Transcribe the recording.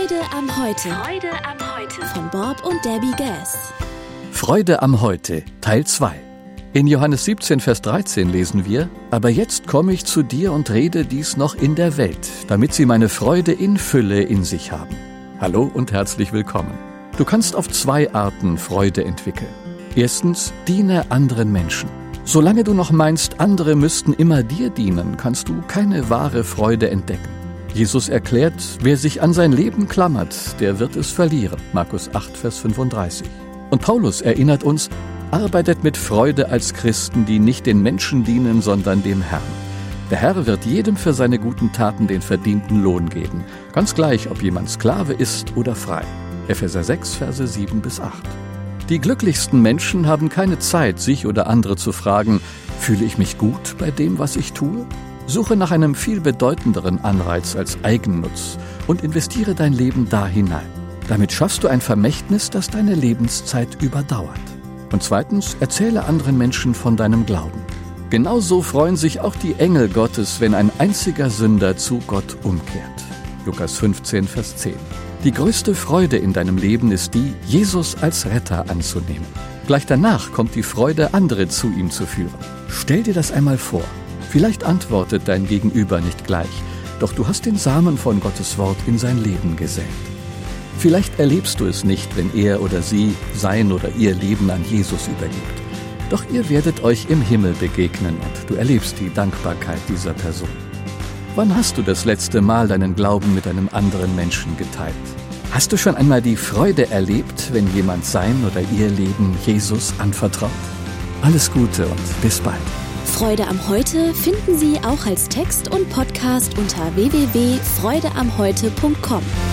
Freude am Heute. Freude am Heute. Von Bob und Debbie Gass. Freude am Heute, Teil 2. In Johannes 17, Vers 13 lesen wir: Aber jetzt komme ich zu dir und rede dies noch in der Welt, damit sie meine Freude in Fülle in sich haben. Hallo und herzlich willkommen. Du kannst auf 2 Arten Freude entwickeln. Erstens, diene anderen Menschen. Solange du noch meinst, andere müssten immer dir dienen, kannst du keine wahre Freude entdecken. Jesus erklärt, wer sich an sein Leben klammert, der wird es verlieren. Markus 8, Vers 35. Und Paulus erinnert uns, arbeitet mit Freude als Christen, die nicht den Menschen dienen, sondern dem Herrn. Der Herr wird jedem für seine guten Taten den verdienten Lohn geben. Ganz gleich, ob jemand Sklave ist oder frei. Epheser 6, Verse 7 bis 8. Die glücklichsten Menschen haben keine Zeit, sich oder andere zu fragen, fühle ich mich gut bei dem, was ich tue? Suche nach einem viel bedeutenderen Anreiz als Eigennutz und investiere dein Leben da hinein. Damit schaffst du ein Vermächtnis, das deine Lebenszeit überdauert. Und zweitens, erzähle anderen Menschen von deinem Glauben. Genauso freuen sich auch die Engel Gottes, wenn ein einziger Sünder zu Gott umkehrt. Lukas 15, Vers 10. Die größte Freude in deinem Leben ist die, Jesus als Retter anzunehmen. Gleich danach kommt die Freude, andere zu ihm zu führen. Stell dir das einmal vor. Vielleicht antwortet dein Gegenüber nicht gleich, doch du hast den Samen von Gottes Wort in sein Leben gesät. Vielleicht erlebst du es nicht, wenn er oder sie sein oder ihr Leben an Jesus übergibt. Doch ihr werdet euch im Himmel begegnen und du erlebst die Dankbarkeit dieser Person. Wann hast du das letzte Mal deinen Glauben mit einem anderen Menschen geteilt? Hast du schon einmal die Freude erlebt, wenn jemand sein oder ihr Leben Jesus anvertraut? Alles Gute und bis bald. Freude am Heute finden Sie auch als Text und Podcast unter www.freudeamheute.com.